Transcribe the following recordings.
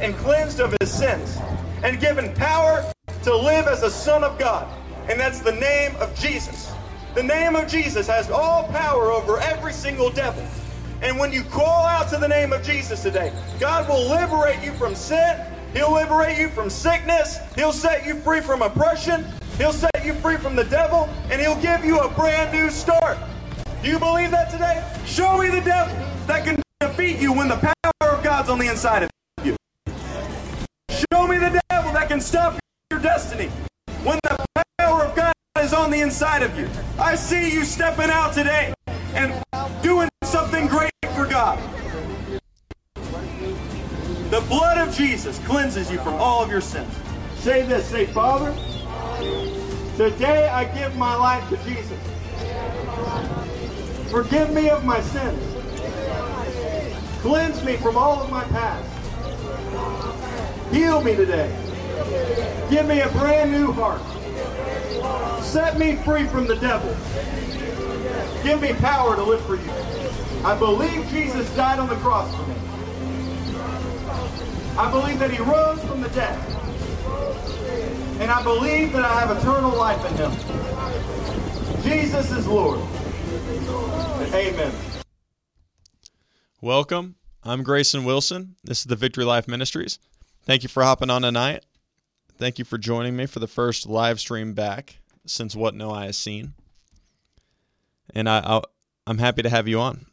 and cleansed of his sins and given power to live as a son of God. And that's the name of Jesus. The name of Jesus has all power over every single devil. And when you call out to the name of Jesus today, God will liberate you from sin. He'll liberate you from sickness. He'll set you free from oppression. He'll set you free from the devil. And he'll give you a brand new start. Do you believe that today? Show me the devil that can defeat you when the power of God's on the inside of you. Show me the devil that can stop your destiny when the power of God is on the inside of you. I see you stepping out today and doing something great for God. The blood of Jesus cleanses you from all of your sins. Say this, say, Father, today I give my life to Jesus. Forgive me of my sins. Cleanse me from all of my past. Heal me today. Give me a brand new heart. Set me free from the devil. Give me power to live for you. I believe Jesus died on the cross for me. I believe that he rose from the dead. And I believe that I have eternal life in him. Jesus is Lord. Amen. Welcome. I'm Grayson Wilson. This is the Victory Life Ministries. Thank you for hopping on tonight. Thank you for joining me for the first live stream back since What No Eye Has Seen. And I'm happy to have you on.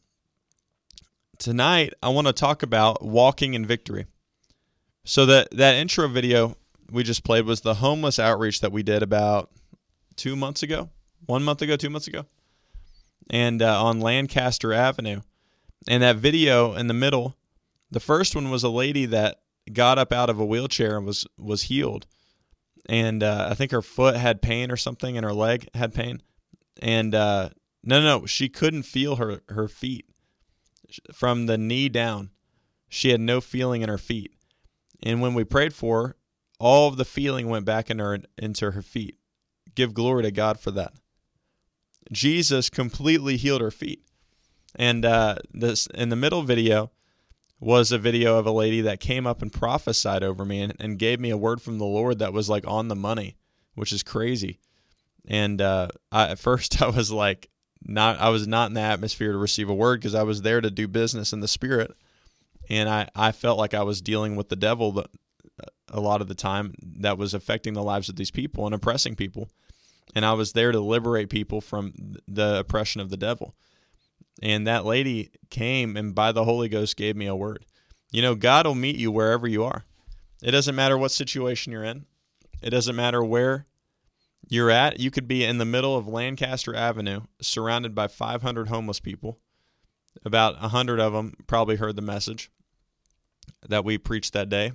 Tonight, I want to talk about walking in victory. So that intro video we just played was the homeless outreach that we did about 2 months ago. 1 month ago, 2 months ago. And on Lancaster Avenue. And that video in the middle, the first one was a lady that got up out of a wheelchair and was healed. And I think her foot had pain or something, and her leg had pain. And no, she couldn't feel her feet. From the knee down, she had no feeling in her feet. And when we prayed for her, all of the feeling went back into her feet. Give glory to God for that. Jesus completely healed her feet. And this in the middle video was a video of a lady that came up and prophesied over me and gave me a word from the Lord that was like on the money, which is crazy. And at first I was like, I was not in the atmosphere to receive a word because I was there to do business in the spirit. And I felt like I was dealing with the devil a lot of the time that was affecting the lives of these people and oppressing people. And I was there to liberate people from the oppression of the devil. And that lady came and by the Holy Ghost gave me a word. You know, God will meet you wherever you are. It doesn't matter what situation you're in. It doesn't matter where you're at. You could be in the middle of Lancaster Avenue, surrounded by 500 homeless people. About 100 of them probably heard the message that we preached that day.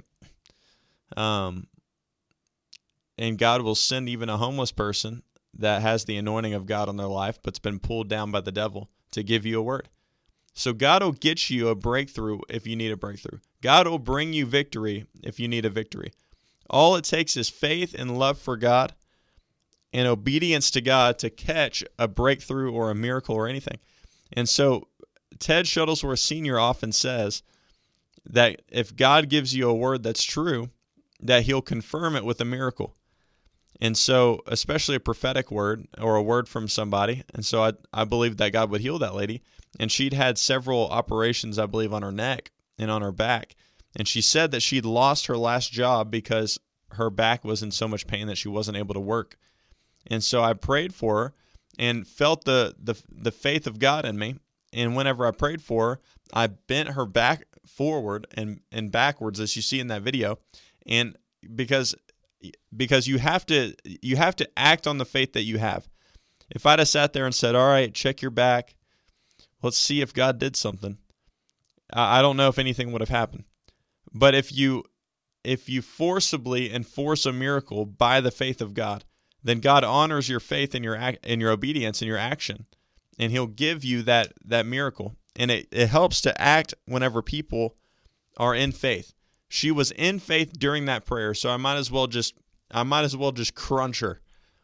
And God will send even a homeless person that has the anointing of God on their life, but's been pulled down by the devil to give you a word. So God will get you a breakthrough if you need a breakthrough. God will bring you victory if you need a victory. All it takes is faith and love for God and obedience to God to catch a breakthrough or a miracle or anything. And so Ted Shuttlesworth Sr. often says that if God gives you a word that's true, that he'll confirm it with a miracle. And so, especially a prophetic word or a word from somebody. And so I believe that God would heal that lady. And she'd had several operations, I believe, on her neck and on her back. And she said that she'd lost her last job because her back was in so much pain that she wasn't able to work. And so I prayed for her and felt the faith of God in me. And whenever I prayed for her, I bent her back forward and backwards, as you see in that video. And because you have to act on the faith that you have. If I'd have sat there and said, all right, check your back, let's see if God did something, I don't know if anything would have happened. But if you forcibly enforce a miracle by the faith of God, then God honors your faith and your obedience and your action, and he'll give you that miracle. And it helps to act whenever people are in faith. She was in faith during that prayer, so I might as well just crunch her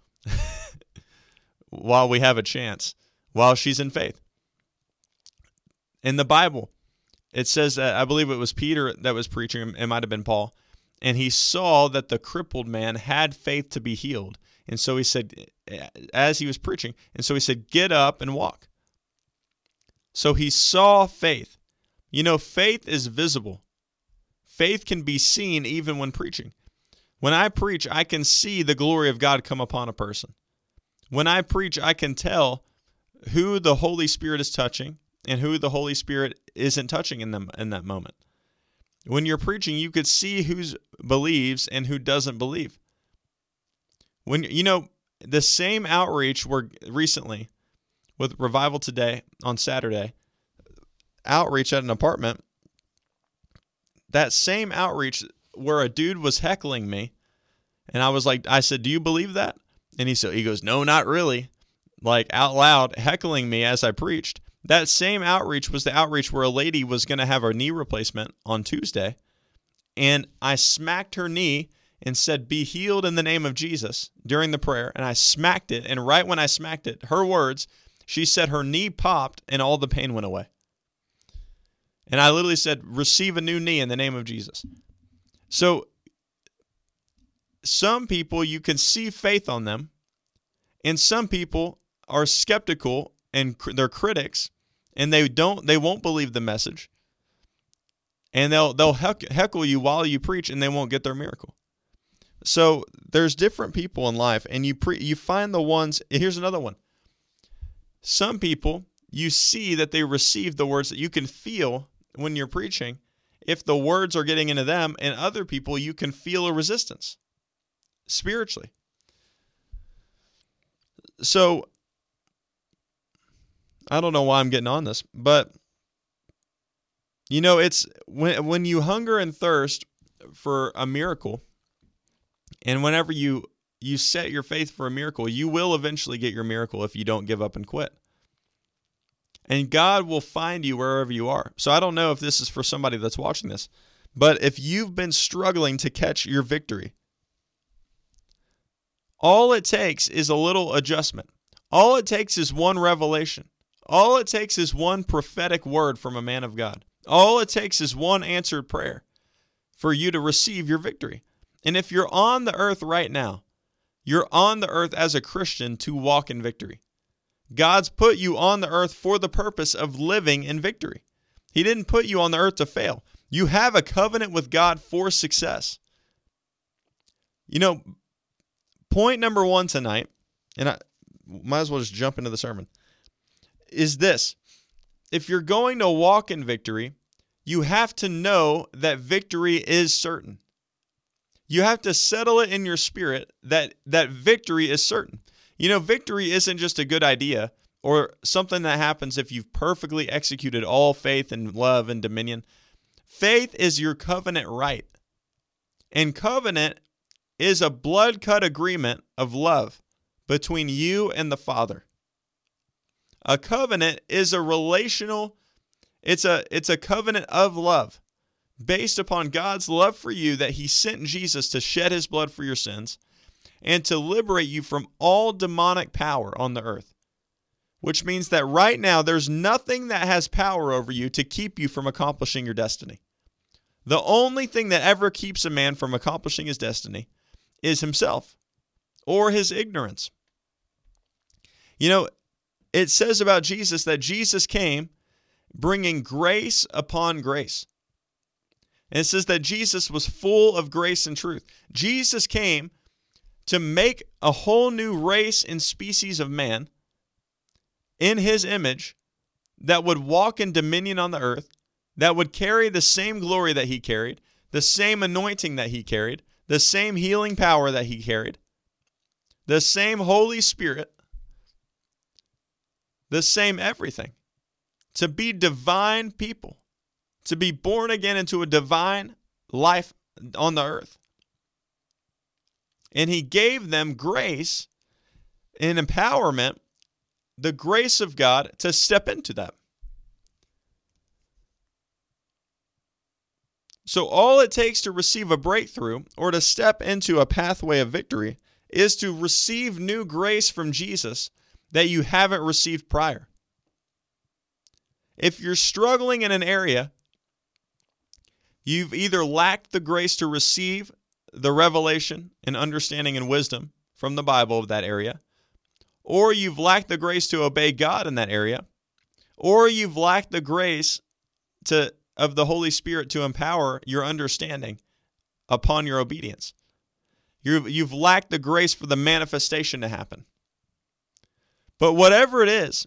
while we have a chance, while she's in faith. In the Bible, it says that, I believe it was Peter that was preaching, it might have been Paul, and he saw that the crippled man had faith to be healed. And so he said, as he was preaching, and so he said, get up and walk. So he saw faith. You know, faith is visible. Faith can be seen even when preaching. When I preach, I can see the glory of God come upon a person. When I preach, I can tell who the Holy Spirit is touching and who the Holy Spirit isn't touching in them in that moment. When you're preaching, you could see who believes and who doesn't believe. When the same outreach were recently with Revival Today on Saturday, outreach at an apartment, that same outreach where a dude was heckling me, and I said, do you believe that? And he goes, no, not really, like out loud heckling me as I preached. That same outreach was the outreach where a lady was going to have her knee replacement on Tuesday, and I smacked her knee and said, be healed in the name of Jesus during the prayer, and I smacked it, and right when I smacked it, her words, she said her knee popped and all the pain went away. And I literally said, receive a new knee in the name of Jesus. So some people, you can see faith on them, and some people are skeptical and they're critics, and they won't believe the message, and they'll heckle you while you preach, and they won't get their miracle. So there's different people in life, and you find the ones. Here's another one. Some people, you see that they receive the words, that you can feel when you're preaching if the words are getting into them, and other people, you can feel a resistance spiritually. So I don't know why I'm getting on this, but it's when you hunger and thirst for a miracle, and whenever you set your faith for a miracle, you will eventually get your miracle if you don't give up and quit. And God will find you wherever you are. So I don't know if this is for somebody that's watching this, but if you've been struggling to catch your victory, all it takes is a little adjustment. All it takes is one revelation. All it takes is one prophetic word from a man of God. All it takes is one answered prayer for you to receive your victory. And if you're on the earth right now, you're on the earth as a Christian to walk in victory. God's put you on the earth for the purpose of living in victory. He didn't put you on the earth to fail. You have a covenant with God for success. Point number one tonight, and I might as well just jump into the sermon, is this. If you're going to walk in victory, you have to know that victory is certain. You have to settle it in your spirit that victory is certain. Victory isn't just a good idea or something that happens if you've perfectly executed all faith and love and dominion. Faith is your covenant right. And covenant is a blood-cut agreement of love between you and the Father. A covenant is a relational, it's a covenant of love based upon God's love for you, that he sent Jesus to shed his blood for your sins and to liberate you from all demonic power on the earth. Which means that right now there's nothing that has power over you to keep you from accomplishing your destiny. The only thing that ever keeps a man from accomplishing his destiny is himself or his ignorance. It says about Jesus that Jesus came bringing grace upon grace. And it says that Jesus was full of grace and truth. Jesus came to make a whole new race and species of man in his image that would walk in dominion on the earth, that would carry the same glory that he carried, the same anointing that he carried, the same healing power that he carried, the same Holy Spirit, the same everything. To be divine people, to be born again into a divine life on the earth. And he gave them grace and empowerment, the grace of God to step into that. So all it takes to receive a breakthrough or to step into a pathway of victory is to receive new grace from Jesus that you haven't received prior. If you're struggling in an area You've either lacked the grace to receive the revelation and understanding and wisdom from the Bible of that area, or you've lacked the grace to obey God in that area, or you've lacked the grace of the Holy Spirit to empower your understanding upon your obedience. You've lacked the grace for the manifestation to happen. But whatever it is,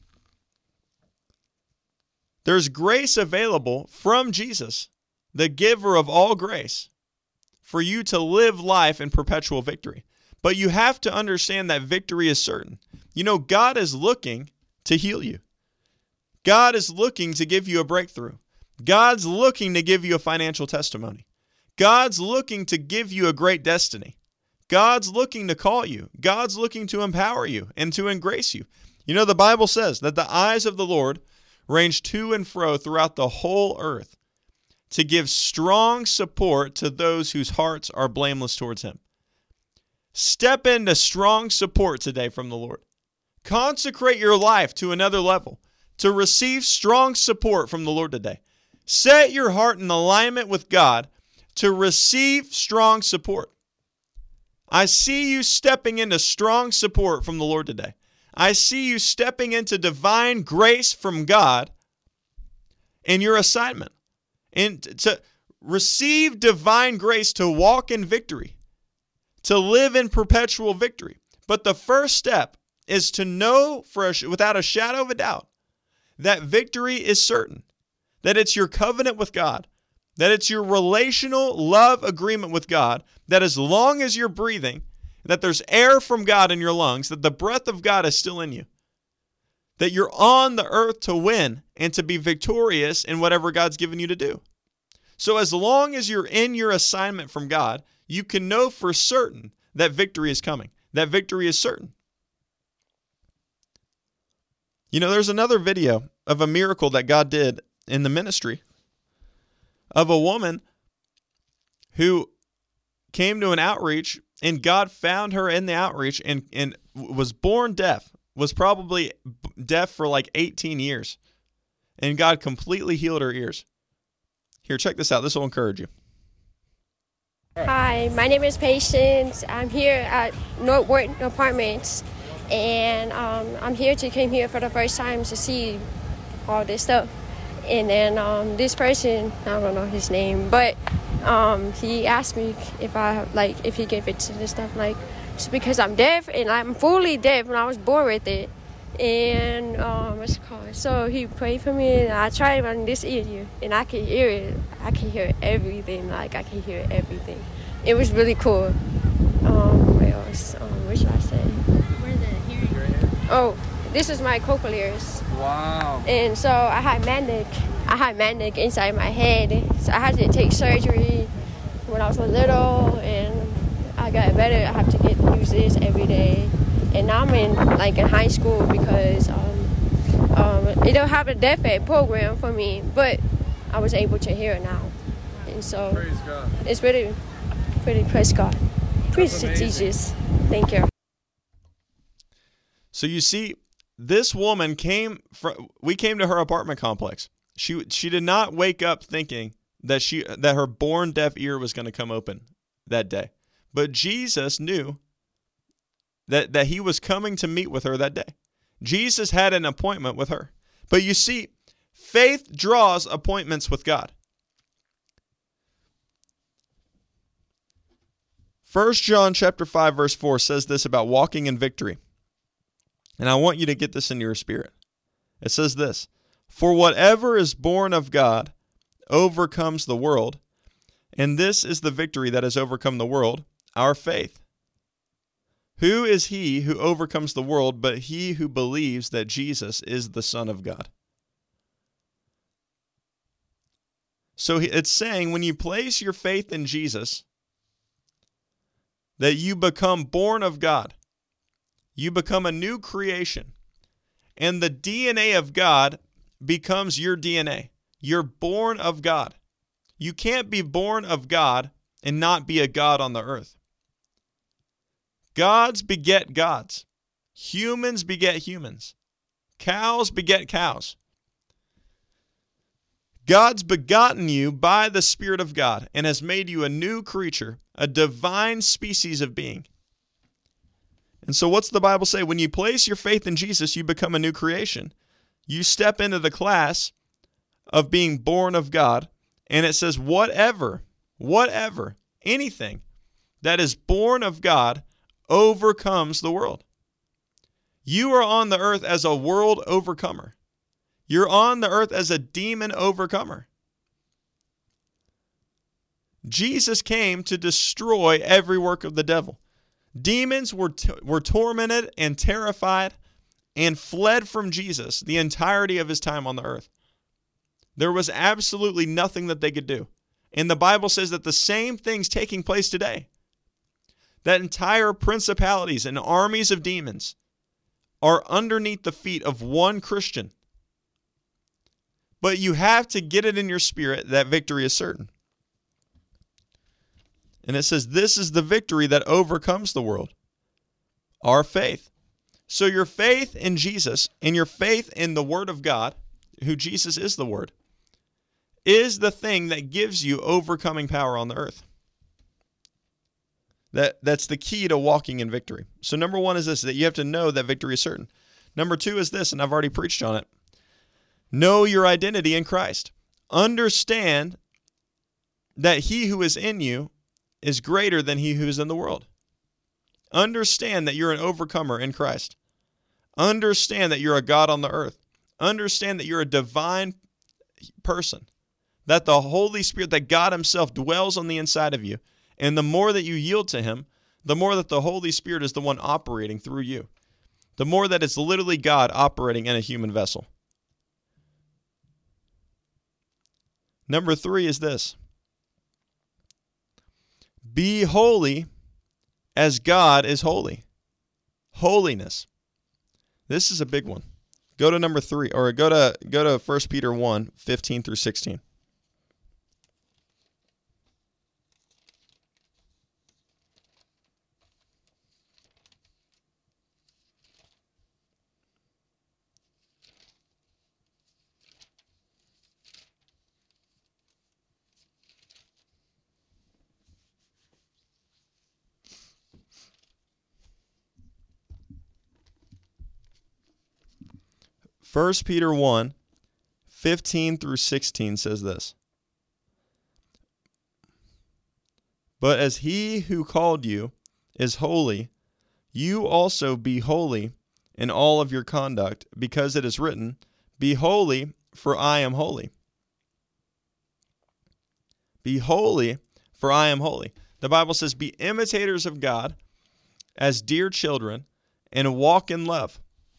there's grace available from Jesus, the giver of all grace, for you to live life in perpetual victory. But you have to understand that victory is certain. You know, God is looking to heal you. God is looking to give you a breakthrough. God's looking to give you a financial testimony. God's looking to give you a great destiny. God's looking to call you. God's looking to empower you and to embrace you. You know, the Bible says that the eyes of the Lord range to and fro throughout the whole earth to give strong support to those whose hearts are blameless towards Him. Step into strong support today from the Lord. Consecrate your life to another level to receive strong support from the Lord today. Set your heart in alignment with God to receive strong support. I see you stepping into strong support from the Lord today. I see you stepping into divine grace from God in your assignment. And to receive divine grace to walk in victory, to live in perpetual victory. But the first step is to know without a shadow of a doubt that victory is certain, that it's your covenant with God, that it's your relational love agreement with God, that as long as you're breathing, that there's air from God in your lungs, that the breath of God is still in you, that you're on the earth to win and to be victorious in whatever God's given you to do. So as long as you're in your assignment from God, you can know for certain that victory is coming, that victory is certain. You know, there's another video of a miracle that God did in the ministry of a woman who came to an outreach, and God found her in the outreach and was born deaf, was probably deaf for like 18 years. And God completely healed her ears. Here, check this out. This will encourage you. Hi, my name is Patience. I'm here at North Wharton Apartments, and I'm here to come here for the first time to see all this stuff. And then this person, I don't know his name, but he asked me if he gave it to this stuff, it's because I'm deaf and I'm fully deaf and I was born with it. And what's it called? So he prayed for me, and I tried on this ear, and I could hear it. I can hear everything. I can hear everything. It was really cool. What else? What should I say? Where the hearing? Oh, this is my cochlears. Wow. And so I had manic inside my head. So I had to take surgery when I was little, and I got better. I have to use this every day. And now I'm in high school because they don't have a deaf ed program for me, but I was able to hear it now. And so Praise God. It's pretty praise God. Praise Jesus. Thank you. So you see, this woman we came to her apartment complex. She did not wake up thinking that her born deaf ear was going to come open that day. But Jesus knew that he was coming to meet with her that day. Jesus had an appointment with her. But you see, faith draws appointments with God. 1 John chapter 5 verse 4 says this about walking in victory. And I want you to get this into your spirit. It says this: "For whatever is born of God overcomes the world, and this is the victory that has overcome the world, our faith. Who is he who overcomes the world but he who believes that Jesus is the Son of God?" So it's saying when you place your faith in Jesus, that you become born of God. You become a new creation. And the DNA of God becomes your DNA. You're born of God. You can't be born of God and not be a God on the earth. Gods beget gods. Humans beget humans. Cows beget cows. God's begotten you by the Spirit of God and has made you a new creature, a divine species of being. And so what's the Bible say? When you place your faith in Jesus, you become a new creation. You step into the class of being born of God, and it says whatever, anything that is born of God overcomes the world. You are on the earth as a world overcomer. You're on the earth as a demon overcomer. Jesus came to destroy every work of the devil. Demons were tormented and terrified and fled from Jesus the entirety of his time on the earth. There was absolutely nothing that they could do. And the Bible says that the same thing's taking place today. That entire principalities and armies of demons are underneath the feet of one Christian. But you have to get it in your spirit that victory is certain. And it says, this is the victory that overcomes the world. Our faith. So your faith in Jesus and your faith in the Word of God, who Jesus is the Word, is the thing that gives you overcoming power on the earth. That's the key to walking in victory. So number one is this, that you have to know that victory is certain. Number two is this, and I've already preached on it. Know your identity in Christ. Understand that he who is in you is greater than he who is in the world. Understand that you're an overcomer in Christ. Understand that you're a God on the earth. Understand that you're a divine person. That the Holy Spirit, that God himself dwells on the inside of you. And the more that you yield to him, the more that the Holy Spirit is the one operating through you. The more that it's literally God operating in a human vessel. Number three is this. Be holy as God is holy. Holiness. This is a big one. Go to number 3, or go to 1 Peter 1, 15 through 16. First Peter 1, 15 through 16 says this. But as he who called you is holy, you also be holy in all of your conduct, because it is written, be holy, for I am holy. Be holy, for I am holy. The Bible says, be imitators of God as dear children and walk in love.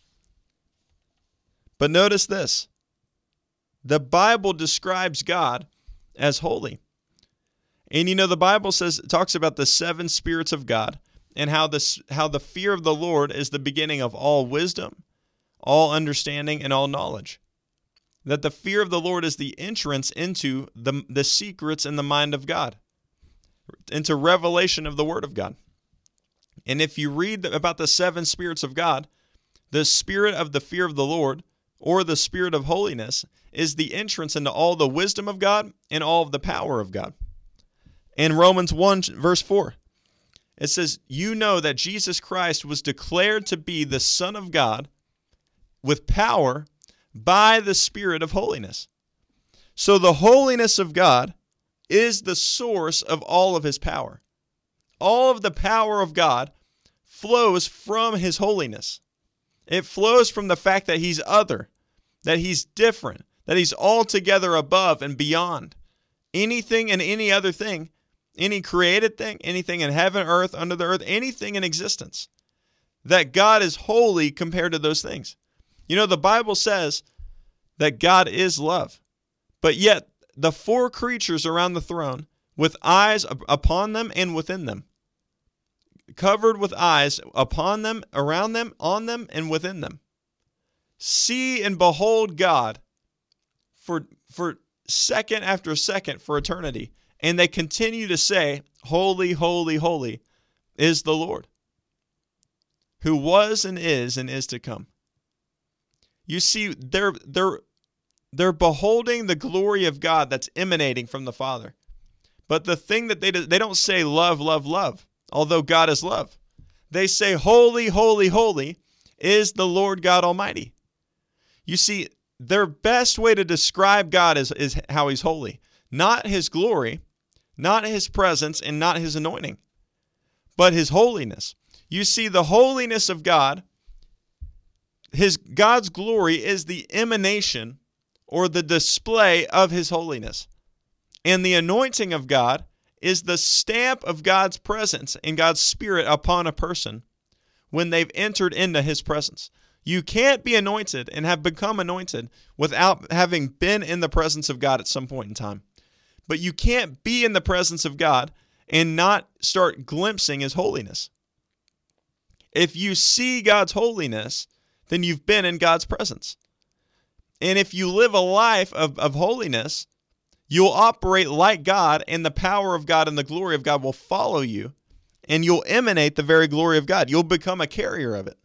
But notice this. The Bible describes God as holy. And the Bible talks about the 7 spirits of God and how the fear of the Lord is the beginning of all wisdom, all understanding, and all knowledge. That the fear of the Lord is the entrance into the secrets in the mind of God, into revelation of the Word of God. And if you read about the 7 spirits of God, the spirit of the fear of the Lord, or the spirit of holiness, is the entrance into all the wisdom of God and all of the power of God. In Romans 1, verse 4, it says, you know that Jesus Christ was declared to be the Son of God with power by the Spirit of holiness. So the holiness of God is the source of all of his power. All of the power of God flows from his holiness. It flows from the fact that he's other, that he's different, that he's altogether above and beyond anything and any other thing, any created thing, anything in heaven, earth, under the earth, anything in existence. That God is holy compared to those things. The Bible says that God is love, but yet the 4 creatures around the throne with eyes upon them and within them, covered with eyes upon them, around them, on them, and within them, see and behold God for second after second for eternity. And they continue to say, holy, holy, holy is the Lord, who was and is to come. You see, they're They're beholding the glory of God that's emanating from the Father. But the thing that they don't say love, love, love, although God is love. They say holy, holy, holy is the Lord God Almighty. You see, their best way to describe God is how he's holy. Not his glory, not his presence, and not his anointing, but his holiness. You see, the holiness of God, God's glory is the emanation or the display of his holiness. And the anointing of God is the stamp of God's presence and God's Spirit upon a person when they've entered into his presence. You can't be anointed and have become anointed without having been in the presence of God at some point in time. But you can't be in the presence of God and not start glimpsing his holiness. If you see God's holiness, then you've been in God's presence. And if you live a life of holiness, you'll operate like God, and the power of God and the glory of God will follow you, and you'll emanate the very glory of God. You'll become a carrier of it.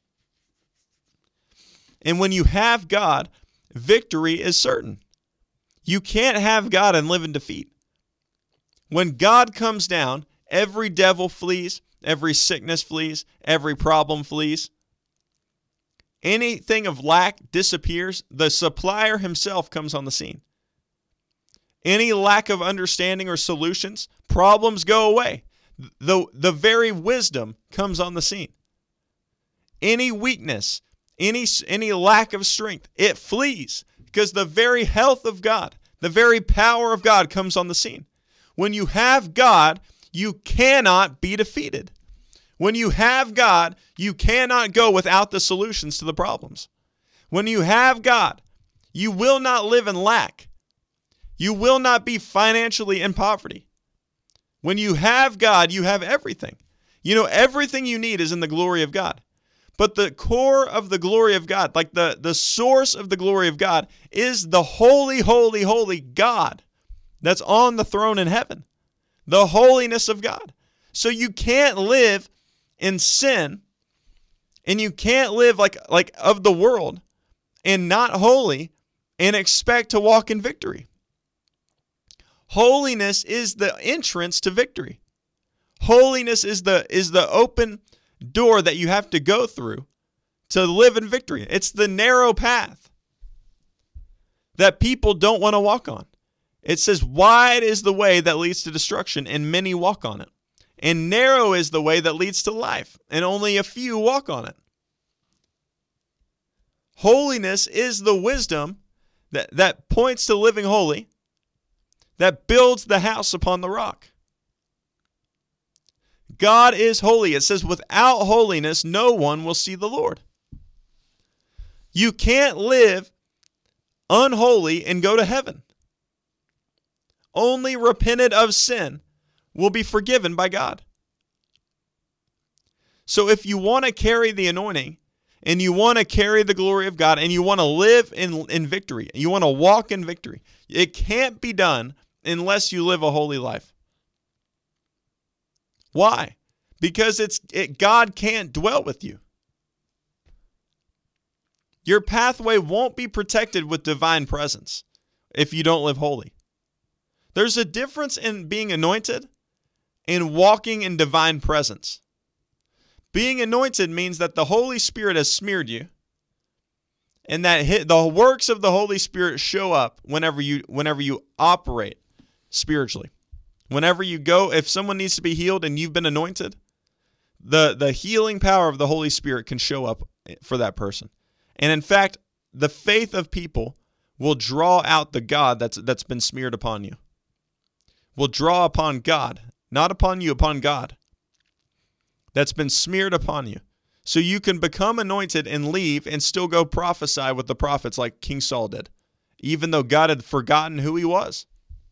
And when you have God, victory is certain. You can't have God and live in defeat. When God comes down, every devil flees, every sickness flees, every problem flees. Anything of lack disappears. The supplier himself comes on the scene. Any lack of understanding or solutions, problems go away. The very wisdom comes on the scene. Any weakness, any lack of strength, it flees because the very health of God, the very power of God comes on the scene. When you have God, you cannot be defeated. When you have God, you cannot go without the solutions to the problems. When you have God, you will not live in lack. You will not be financially in poverty. When you have God, you have everything. You know, everything you need is in the glory of God. But the core of the glory of God, like the source of the glory of God, is the holy, holy, holy God that's on the throne in heaven. The holiness of God. So you can't live in sin, and you can't live like of the world and not holy and expect to walk in victory. Holiness is the entrance to victory. Holiness is the open door that you have to go through to live in victory. It's the narrow path that people don't want to walk on. It says, wide is the way that leads to destruction, and many walk on it. And narrow is the way that leads to life, and only a few walk on it. Holiness is the wisdom that points to living holy, that builds the house upon the rock. God is holy. It says, without holiness, no one will see the Lord. You can't live unholy and go to heaven. Only repented of sin will be forgiven by God. So if you want to carry the anointing, and you want to carry the glory of God, and you want to live in victory, and you want to walk in victory, it can't be done unless you live a holy life. Why? Because God can't dwell with you. Your pathway won't be protected with divine presence if you don't live holy. There's a difference in being anointed and walking in divine presence. Being anointed means that the Holy Spirit has smeared you, and that the works of the Holy Spirit show up whenever you operate spiritually. Whenever you go, if someone needs to be healed and you've been anointed, the healing power of the Holy Spirit can show up for that person. And in fact, the faith of people will draw out the God that's been smeared upon you. Will draw upon God, not upon you, upon God. That's been smeared upon you. So you can become anointed and leave and still go prophesy with the prophets like King Saul did, even though God had forgotten who he was.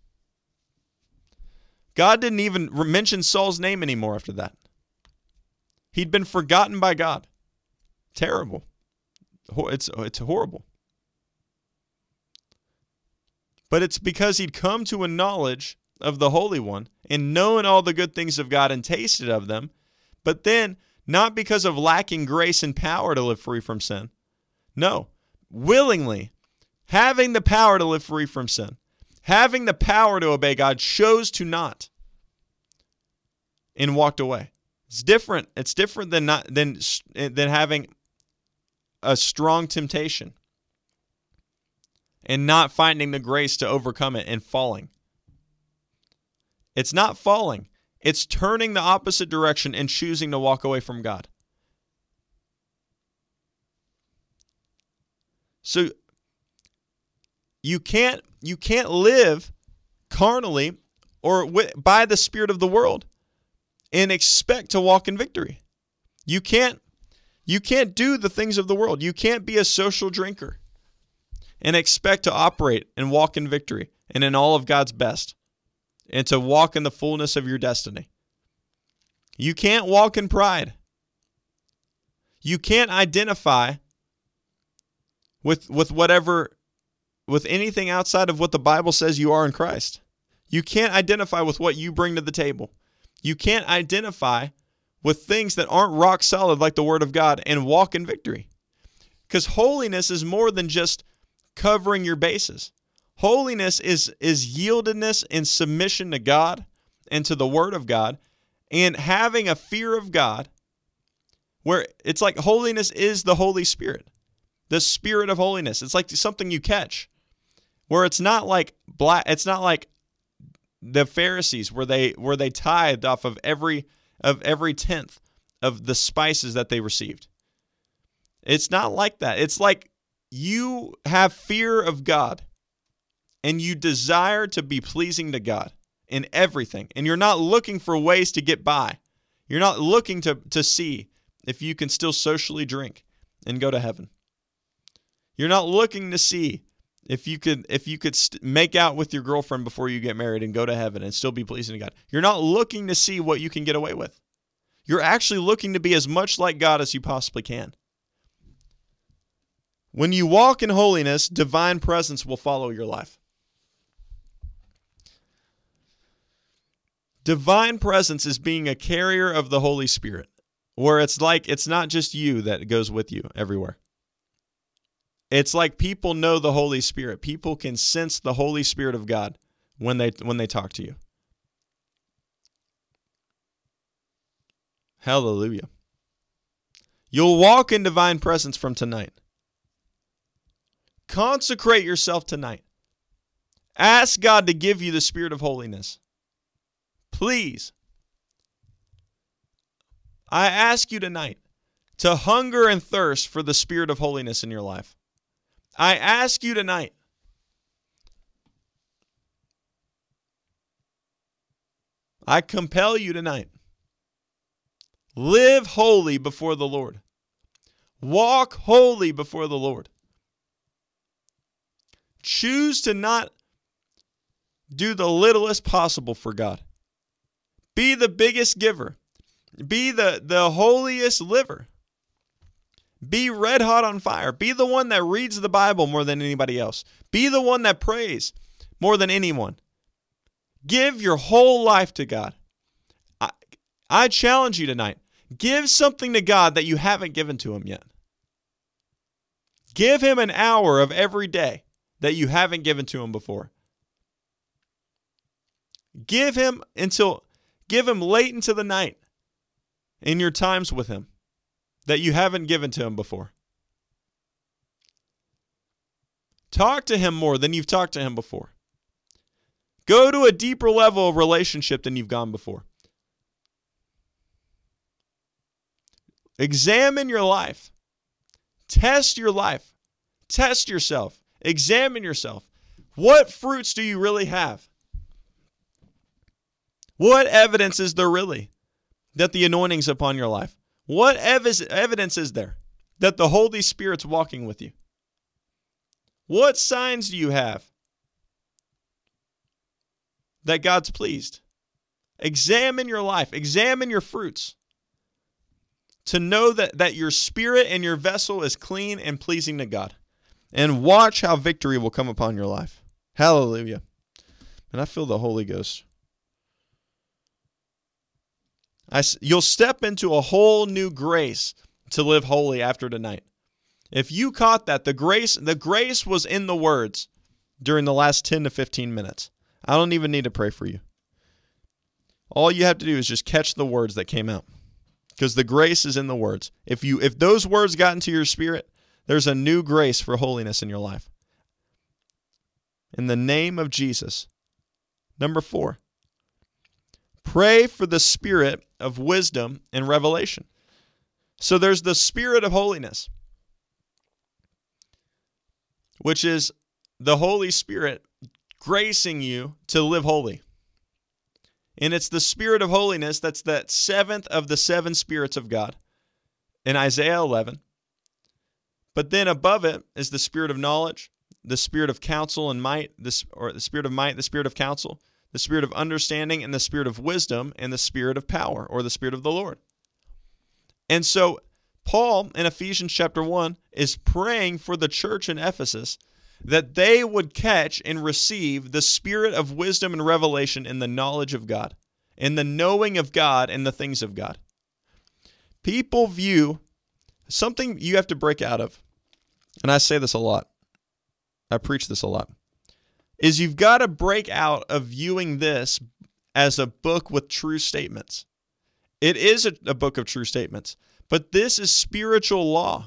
God didn't even mention Saul's name anymore after that. He'd been forgotten by God. Terrible. It's horrible. But it's because he'd come to a knowledge of the Holy One and known all the good things of God and tasted of them, but then not because of lacking grace and power to live free from sin. No, willingly having the power to live free from sin, having the power to obey God, chose to not and walked away. It's different. It's different than having a strong temptation and not finding the grace to overcome it and falling. It's not falling. It's turning the opposite direction and choosing to walk away from God. So you can't live carnally or by the spirit of the world and expect to walk in victory. You can't do the things of the world. You can't be a social drinker and expect to operate and walk in victory and in all of God's best and to walk in the fullness of your destiny. You can't walk in pride. You can't identify with anything outside of what the Bible says you are in Christ. You can't identify with what you bring to the table. You can't identify with things that aren't rock solid like the Word of God and walk in victory. Because holiness is more than just covering your bases. Holiness is yieldedness and submission to God and to the Word of God and having a fear of God, where it's like holiness is the Holy Spirit, the Spirit of holiness. It's like something you catch, where it's not like the Pharisees where they tithed off of every tenth of the spices that they received. It's not like that. It's like you have fear of God and you desire to be pleasing to God in everything. And you're not looking for ways to get by. You're not looking to see if you can still socially drink and go to heaven. You're not looking to see if you could make out with your girlfriend before you get married and go to heaven and still be pleasing to God. You're not looking to see what you can get away with. You're actually looking to be as much like God as you possibly can. When you walk in holiness, divine presence will follow your life. Divine presence is being a carrier of the Holy Spirit, where it's not just you that goes with you everywhere. It's like people know the Holy Spirit. People can sense the Holy Spirit of God when they talk to you. Hallelujah. You'll walk in divine presence from tonight. Consecrate yourself tonight. Ask God to give you the spirit of holiness. Please. I ask you tonight to hunger and thirst for the spirit of holiness in your life. I ask you tonight I compel you tonight. Live holy before the Lord. Walk holy before the Lord. Choose to not do the littlest possible for God. Be the biggest giver. Be the holiest liver. Be red hot on fire. Be the one that reads the Bible more than anybody else. Be the one that prays more than anyone. Give your whole life to God. I challenge you tonight. Give something to God that you haven't given to Him yet. Give Him an hour of every day that you haven't given to Him before. Give Him late into the night in your times with Him that you haven't given to Him before. Talk to Him more than you've talked to Him before. Go to a deeper level of relationship than you've gone before. Examine your life. Test your life. Test yourself. Examine yourself. What fruits do you really have? What evidence is there really that the anointing's upon your life? What evidence is there that the Holy Spirit's walking with you? What signs do you have that God's pleased? Examine your life. Examine your fruits to know that your spirit and your vessel is clean and pleasing to God. And watch how victory will come upon your life. Hallelujah. And I feel the Holy Ghost. You'll step into a whole new grace to live holy after tonight. If you caught that, the grace was in the words during the last 10 to 15 minutes. I don't even need to pray for you. All you have to do is just catch the words that came out, because the grace is in the words. If those words got into your spirit, there's a new grace for holiness in your life. In the name of Jesus. Number 4, pray for the spirit of wisdom and revelation. So there's the spirit of holiness, which is the Holy Spirit gracing you to live holy. And it's the spirit of holiness that's that 7th of the 7 spirits of God in Isaiah 11. But then above it is the spirit of knowledge, the spirit of counsel and might, the spirit of might, the spirit of counsel, the spirit of understanding, and the spirit of wisdom, and the spirit of power, or the spirit of the Lord. And so Paul in Ephesians chapter 1 is praying for the church in Ephesus that they would catch and receive the spirit of wisdom and revelation in the knowledge of God, in the knowing of God and the things of God. People view something you have to break out of, and I say this a lot, I preach this a lot, is you've got to break out of viewing this as a book with true statements. It is a book of true statements, but this is spiritual law.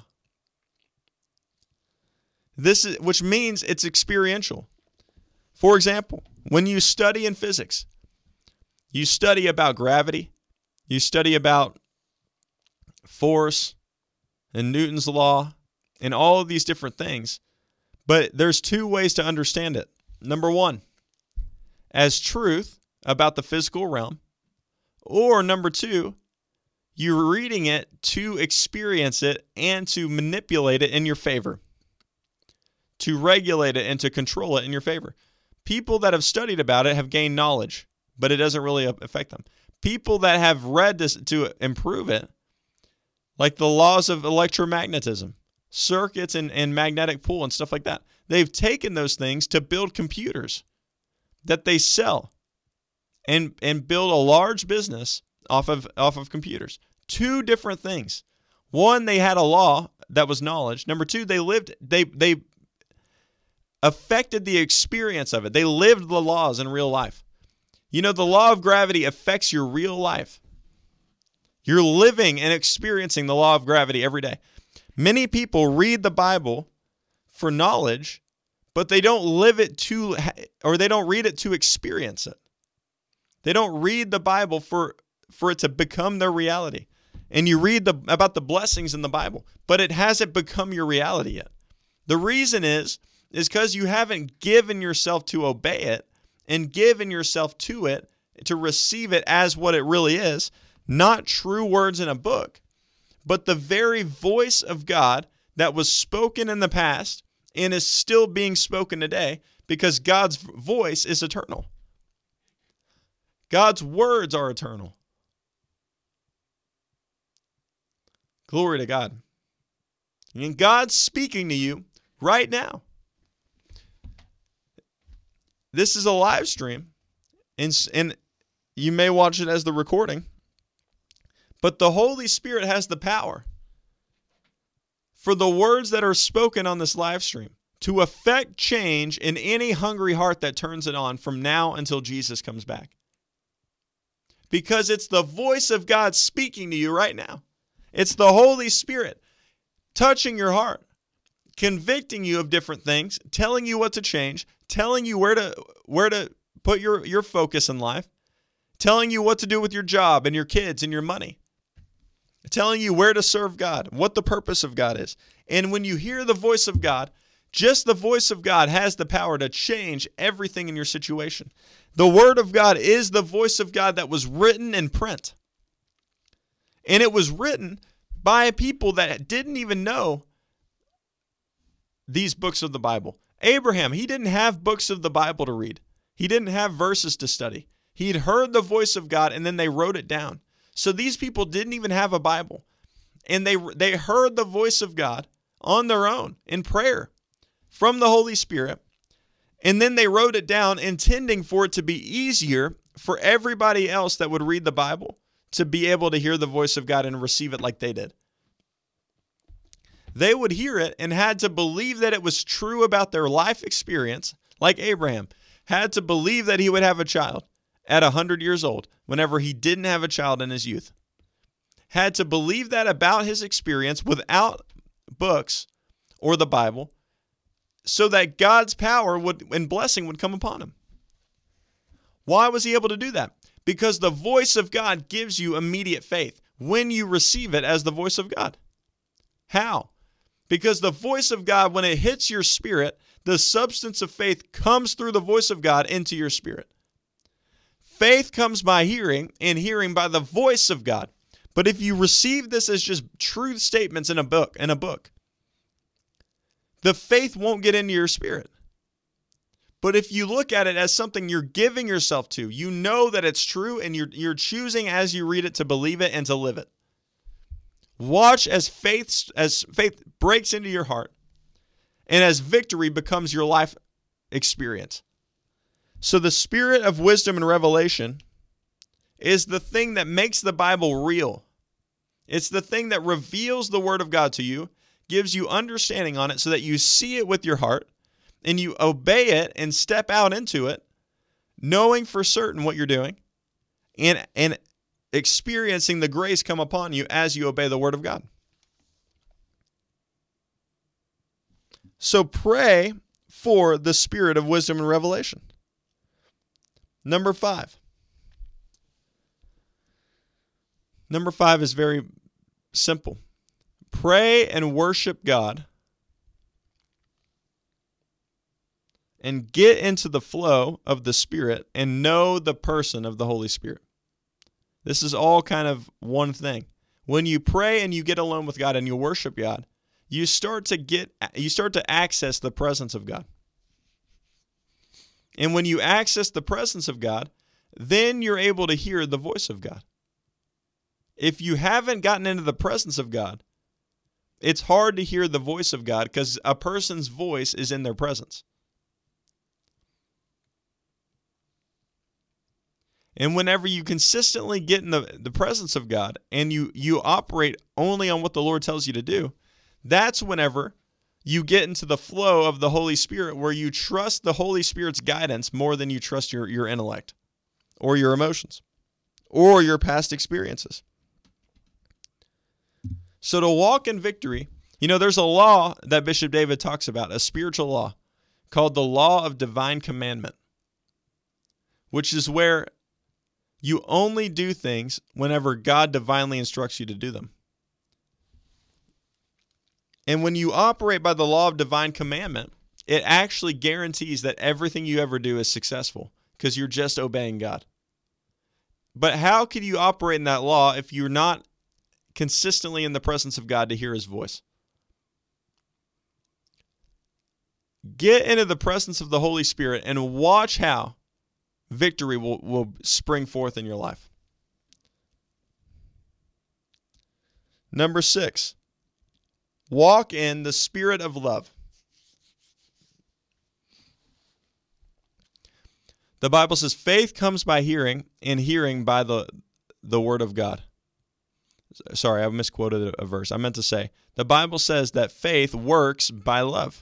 Which means it's experiential. For example, when you study in physics, you study about gravity, you study about force and Newton's law and all of these different things, but there's 2 ways to understand it. Number 1, as truth about the physical realm, or number 2, you're reading it to experience it and to manipulate it in your favor, to regulate it and to control it in your favor. People that have studied about it have gained knowledge, but it doesn't really affect them. People that have read this to improve it, like the laws of electromagnetism, circuits and magnetic pull and stuff like that, they've taken those things to build computers that they sell and build a large business off of computers. 2 different things. 1, they had a law that was knowledge. Number 2, they affected the experience of it. They lived the laws in real life. You know, the law of gravity affects your real life. You're living and experiencing the law of gravity every day. Many people read the Bible for knowledge, but they don't live it they don't read it to experience it. They don't read the Bible for it to become their reality. And you read about the blessings in the Bible, but it hasn't become your reality yet. The reason is because you haven't given yourself to obey it and given yourself to it to receive it as what it really is, not true words in a book, but the very voice of God that was spoken in the past and is still being spoken today, because God's voice is eternal. God's words are eternal. Glory to God. And God's speaking to you right now. This is a live stream, and you may watch it as the recording, but the Holy Spirit has the power for the words that are spoken on this live stream to affect change in any hungry heart that turns it on from now until Jesus comes back. Because it's the voice of God speaking to you right now. It's the Holy Spirit touching your heart, convicting you of different things, telling you what to change, telling you where to put your focus in life, telling you what to do with your job and your kids and your money, telling you where to serve God, what the purpose of God is. And when you hear the voice of God, just the voice of God has the power to change everything in your situation. The Word of God is the voice of God that was written in print. And it was written by people that didn't even know these books of the Bible. Abraham, he didn't have books of the Bible to read. He didn't have verses to study. He'd heard the voice of God, and then they wrote it down. So these people didn't even have a Bible. And they heard the voice of God on their own in prayer from the Holy Spirit. And then they wrote it down, intending for it to be easier for everybody else that would read the Bible to be able to hear the voice of God and receive it like they did. They would hear it and had to believe that it was true about their life experience, like Abraham had to believe that he would have a child at 100 years old whenever he didn't have a child in his youth. Had to believe that about his experience without books or the Bible, so that God's power and blessing would come upon him. Why was he able to do that? Because the voice of God gives you immediate faith when you receive it as the voice of God. How? Because the voice of God, when it hits your spirit, the substance of faith comes through the voice of God into your spirit. Faith comes by hearing, and hearing by the voice of God. But if you receive this as just truth statements in a book, the faith won't get into your spirit. But if you look at it as something you're giving yourself to, you know that it's true, and you're choosing as you read it to believe it and to live it. Watch as faith breaks into your heart, and as victory becomes your life experience. So the spirit of wisdom and revelation is the thing that makes the Bible real. It's the thing that reveals the Word of God to you, gives you understanding on it so that you see it with your heart, and you obey it and step out into it, knowing for certain what you're doing, and experiencing the grace come upon you as you obey the Word of God. So pray for the spirit of wisdom and revelation. Number 5. Number 5 is very simple. Pray and worship God and get into the flow of the Spirit and know the person of the Holy Spirit. This is all kind of one thing. When you pray and you get alone with God and you worship God, you start to access the presence of God. And when you access the presence of God, then you're able to hear the voice of God. If you haven't gotten into the presence of God, it's hard to hear the voice of God because a person's voice is in their presence. And whenever you consistently get in the presence of God and you operate only on what the Lord tells you to do, that's whenever you get into the flow of the Holy Spirit, where you trust the Holy Spirit's guidance more than you trust your intellect or your emotions or your past experiences. So to walk in victory, there's a law that Bishop David talks about, a spiritual law called the law of divine commandment, which is where you only do things whenever God divinely instructs you to do them. And when you operate by the law of divine commandment, it actually guarantees that everything you ever do is successful because you're just obeying God. But how can you operate in that law if you're not consistently in the presence of God to hear his voice? Get into the presence of the Holy Spirit and watch how victory will spring forth in your life. Number 6, walk in the spirit of love. The Bible says faith comes by hearing, and hearing by the word of God. Sorry, I misquoted a verse. I meant to say, the Bible says that faith works by love.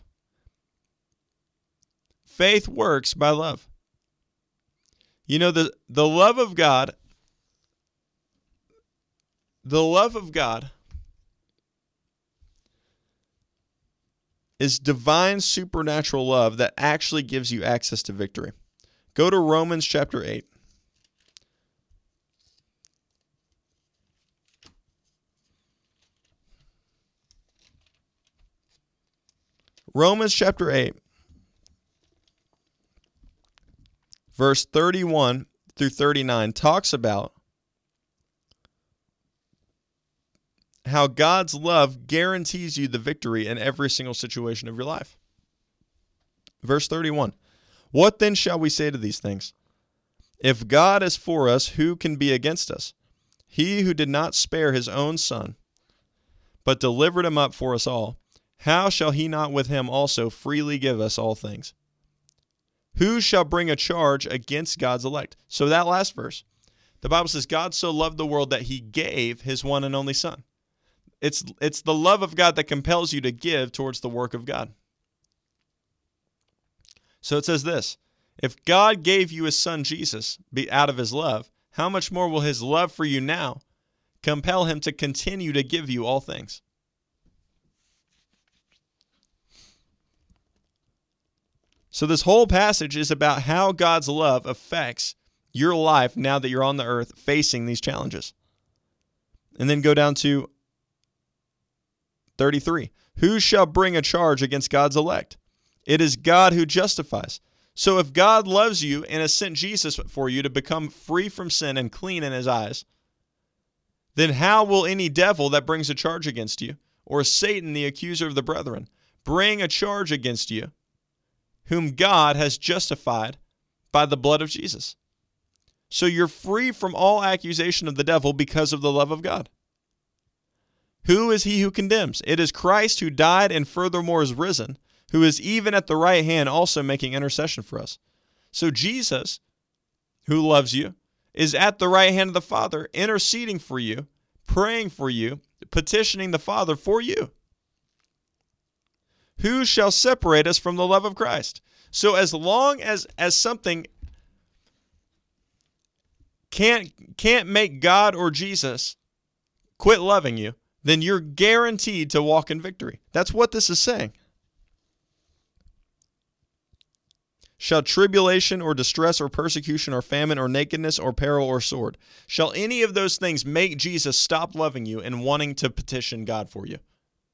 Faith works by love. The love of God, is divine supernatural love that actually gives you access to victory. Go to Romans chapter 8. Romans chapter 8, verse 31 through 39 talks about how God's love guarantees you the victory in every single situation of your life. Verse 31, what then shall we say to these things? If God is for us, who can be against us? He who did not spare his own son, but delivered him up for us all, how shall he not with him also freely give us all things? Who shall bring a charge against God's elect? So that last verse, the Bible says God so loved the world that he gave his one and only son. It's the love of God that compels you to give towards the work of God. So it says this, if God gave you his son Jesus out of his love, how much more will his love for you now compel him to continue to give you all things? So this whole passage is about how God's love affects your life now that you're on the earth facing these challenges. And then go down to 33. Who shall bring a charge against God's elect? It is God who justifies. So if God loves you and has sent Jesus for you to become free from sin and clean in his eyes, then how will any devil that brings a charge against you, or Satan, the accuser of the brethren, bring a charge against you, whom God has justified by the blood of Jesus? So you're free from all accusation of the devil because of the love of God. Who is he who condemns? It is Christ who died and furthermore is risen, who is even at the right hand also making intercession for us. So Jesus, who loves you, is at the right hand of the Father, interceding for you, praying for you, petitioning the Father for you. Who shall separate us from the love of Christ? So as long as something can't make God or Jesus quit loving you, then you're guaranteed to walk in victory. That's what this is saying. Shall tribulation or distress or persecution or famine or nakedness or peril or sword, shall any of those things make Jesus stop loving you and wanting to petition God for you?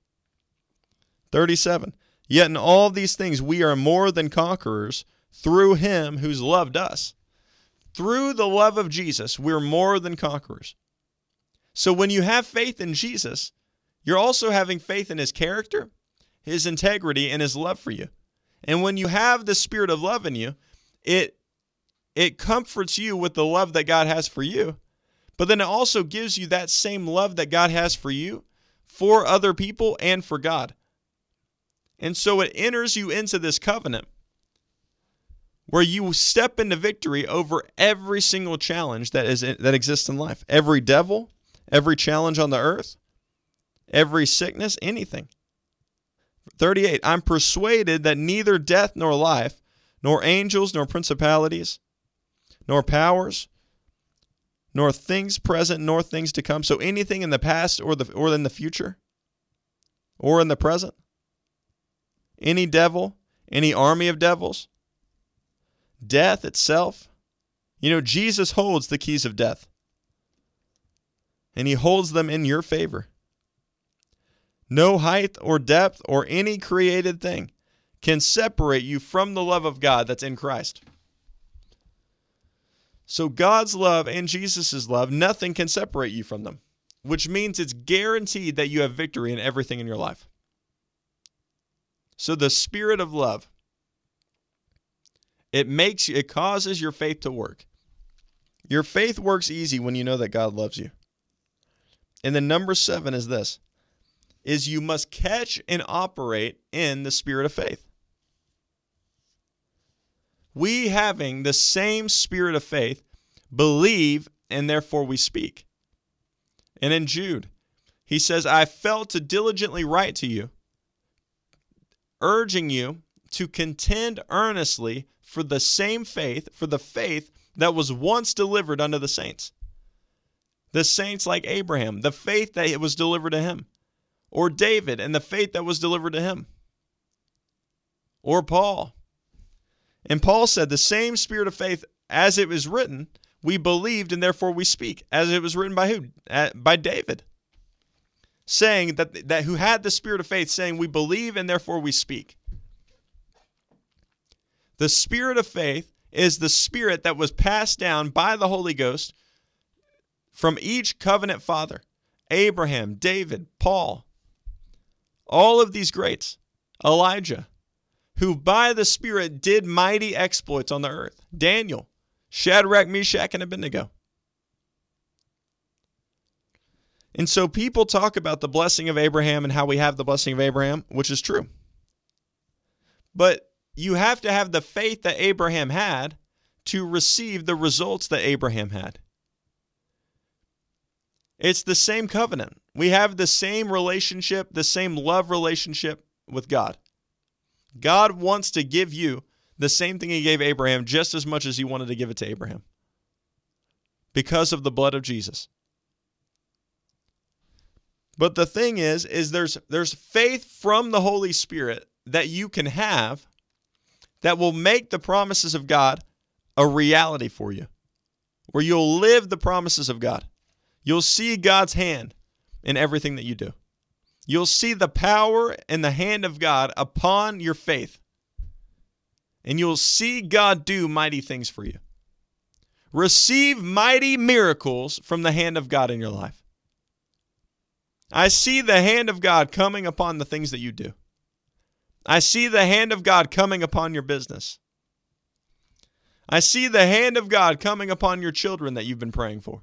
37. Yet in all these things we are more than conquerors through him who's loved us. Through the love of Jesus, we're more than conquerors. So when you have faith in Jesus, you're also having faith in his character, his integrity, and his love for you. And when you have the spirit of love in you, it comforts you with the love that God has for you. But then it also gives you that same love that God has for you, for other people, and for God. And so it enters you into this covenant where you step into victory over every single challenge that exists in life. Every devil, every challenge on the earth, every sickness, anything. 38, I'm persuaded that neither death nor life, nor angels, nor principalities, nor powers, nor things present, nor things to come. So anything in the past or in the future, or in the present, any devil, any army of devils, death itself. You know, Jesus holds the keys of death, and he holds them in your favor. No height or depth or any created thing can separate you from the love of God that's in Christ. So God's love and Jesus' love, nothing can separate you from them, which means it's guaranteed that you have victory in everything in your life. So the spirit of love, it causes your faith to work. Your faith works easy when you know that God loves you. And then number 7 is this, is you must catch and operate in the spirit of faith. We, having the same spirit of faith, believe and therefore we speak. And in Jude, he says, I felt to diligently write to you, urging you to contend earnestly for the same faith, for the faith that was once delivered unto the saints. The saints like Abraham, the faith that it was delivered to him. Or David and the faith that was delivered to him. Or Paul. And Paul said, the same spirit of faith as it was written, we believed and therefore we speak. As it was written by who? By David. Saying that who had the spirit of faith, saying we believe and therefore we speak. The spirit of faith is the spirit that was passed down by the Holy Ghost from each covenant father. Abraham, David, Paul. All of these greats, Elijah, who by the Spirit did mighty exploits on the earth. Daniel, Shadrach, Meshach, and Abednego. And so people talk about the blessing of Abraham and how we have the blessing of Abraham, which is true. But you have to have the faith that Abraham had to receive the results that Abraham had. It's the same covenant. We have the same relationship, the same love relationship with God. God wants to give you the same thing he gave Abraham just as much as he wanted to give it to Abraham because of the blood of Jesus. But the thing is there's faith from the Holy Spirit that you can have that will make the promises of God a reality for you, where you'll live the promises of God. You'll see God's hand in everything that you do. You'll see the power and the hand of God upon your faith. And you'll see God do mighty things for you. Receive mighty miracles from the hand of God in your life. I see the hand of God coming upon the things that you do. I see the hand of God coming upon your business. I see the hand of God coming upon your children that you've been praying for.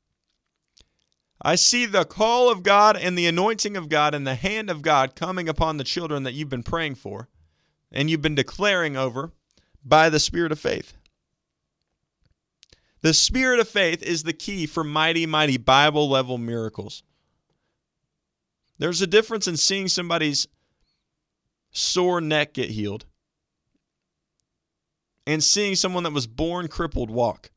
I see the call of God and the anointing of God and the hand of God coming upon the children that you've been praying for and you've been declaring over by the Spirit of faith. The Spirit of faith is the key for mighty, mighty Bible-level miracles. There's a difference in seeing somebody's sore neck get healed and seeing someone that was born crippled walk.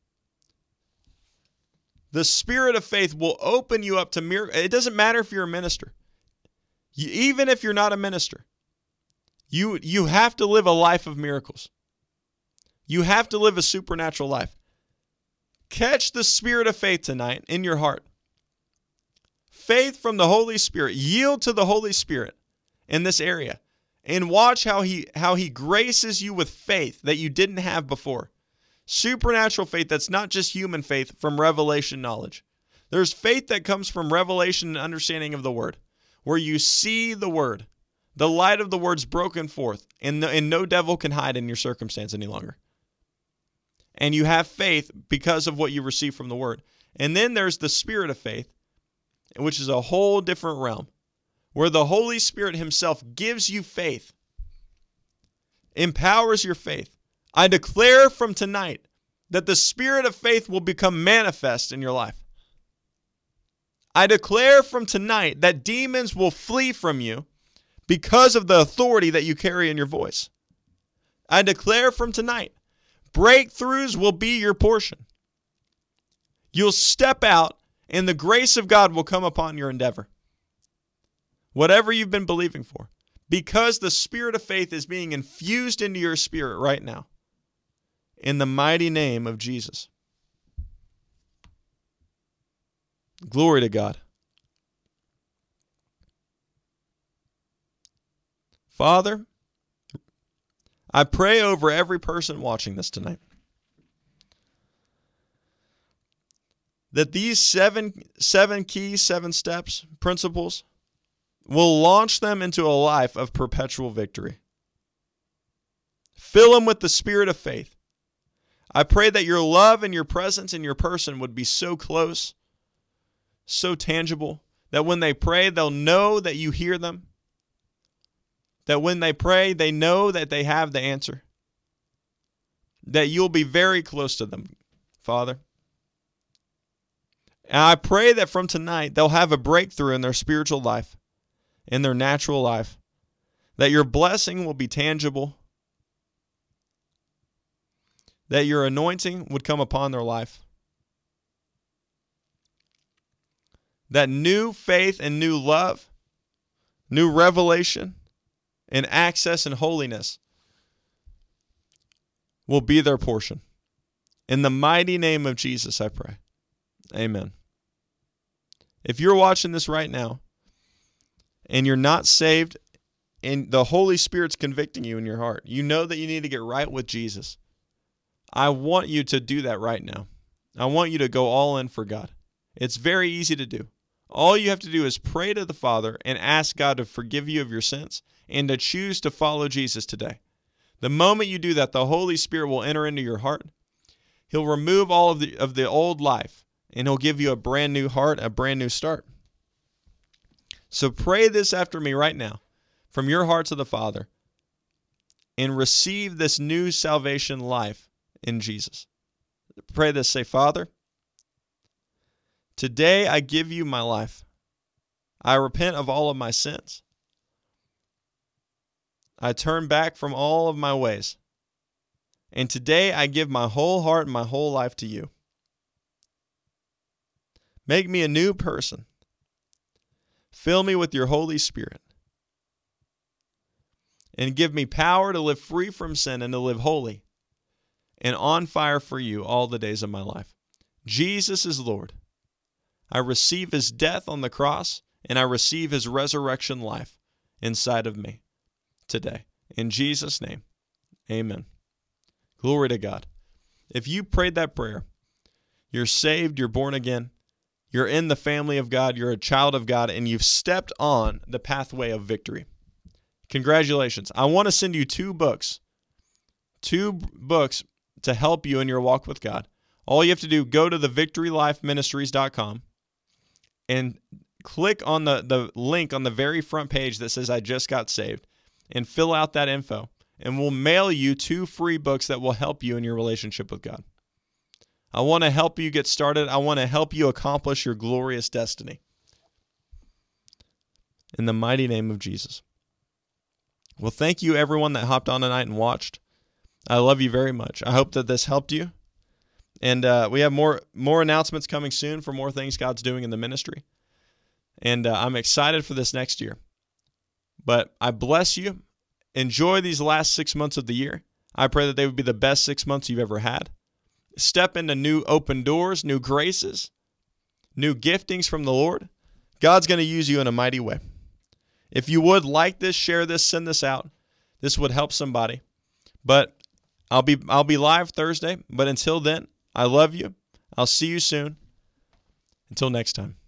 The Spirit of faith will open you up to miracles. It doesn't matter if you're a minister. Even if you're not a minister, you have to live a life of miracles. You have to live a supernatural life. Catch the Spirit of faith tonight in your heart. Faith from the Holy Spirit. Yield to the Holy Spirit in this area. And watch how he graces you with faith that you didn't have before. Supernatural faith that's not just human faith from revelation knowledge. There's faith that comes from revelation and understanding of the Word, where you see the Word. The light of the Word's broken forth, and no devil can hide in your circumstance any longer. And you have faith because of what you receive from the Word. And then there's the Spirit of faith, which is a whole different realm, where the Holy Spirit himself gives you faith, empowers your faith. I declare from tonight that the Spirit of faith will become manifest in your life. I declare from tonight that demons will flee from you because of the authority that you carry in your voice. I declare from tonight, breakthroughs will be your portion. You'll step out and the grace of God will come upon your endeavor. Whatever you've been believing for, because the Spirit of faith is being infused into your spirit right now. In the mighty name of Jesus. Glory to God. Father, I pray over every person watching this tonight that these seven keys, 7 steps, principles will launch them into a life of perpetual victory. Fill them with the Spirit of faith. I pray that your love and your presence and your person would be so close, so tangible, that when they pray, they'll know that you hear them. That when they pray, they know that they have the answer. That you'll be very close to them, Father. And I pray that from tonight, they'll have a breakthrough in their spiritual life, in their natural life. That your blessing will be tangible. That your anointing would come upon their life. That new faith and new love, new revelation, and access and holiness will be their portion. In the mighty name of Jesus, I pray. Amen. If you're watching this right now and you're not saved and the Holy Spirit's convicting you in your heart, you know that you need to get right with Jesus. I want you to do that right now. I want you to go all in for God. It's very easy to do. All you have to do is pray to the Father and ask God to forgive you of your sins and to choose to follow Jesus today. The moment you do that, the Holy Spirit will enter into your heart. He'll remove all of the old life, and he'll give you a brand new heart, a brand new start. So pray this after me right now from your heart to the Father and receive this new salvation life in Jesus. Pray this, say, Father, today I give you my life. I repent of all of my sins. I turn back from all of my ways. And today I give my whole heart and my whole life to you. Make me a new person. Fill me with your Holy Spirit. And give me power to live free from sin and to live holy and on fire for you all the days of my life. Jesus is Lord. I receive his death on the cross, and I receive his resurrection life inside of me today. In Jesus' name, amen. Glory to God. If you prayed that prayer, you're saved, you're born again, you're in the family of God, you're a child of God, and you've stepped on the pathway of victory. Congratulations. I want to send you two books to help you in your walk with God. All you have to do, go to thevictorylifeministries.com and click on the link on the very front page that says I just got saved and fill out that info. And we'll mail you 2 free books that will help you in your relationship with God. I want to help you get started. I want to help you accomplish your glorious destiny. In the mighty name of Jesus. Well, thank you everyone that hopped on tonight and watched. I love you very much. I hope that this helped you. And we have more announcements coming soon for more things God's doing in the ministry. And I'm excited for this next year. But I bless you. Enjoy these last 6 months of the year. I pray that they would be the best 6 months you've ever had. Step into new open doors, new graces, new giftings from the Lord. God's going to use you in a mighty way. If you would like this, share this, send this out. This would help somebody. But I'll be live Thursday. But until then, I love you. I'll see you soon. Until next time.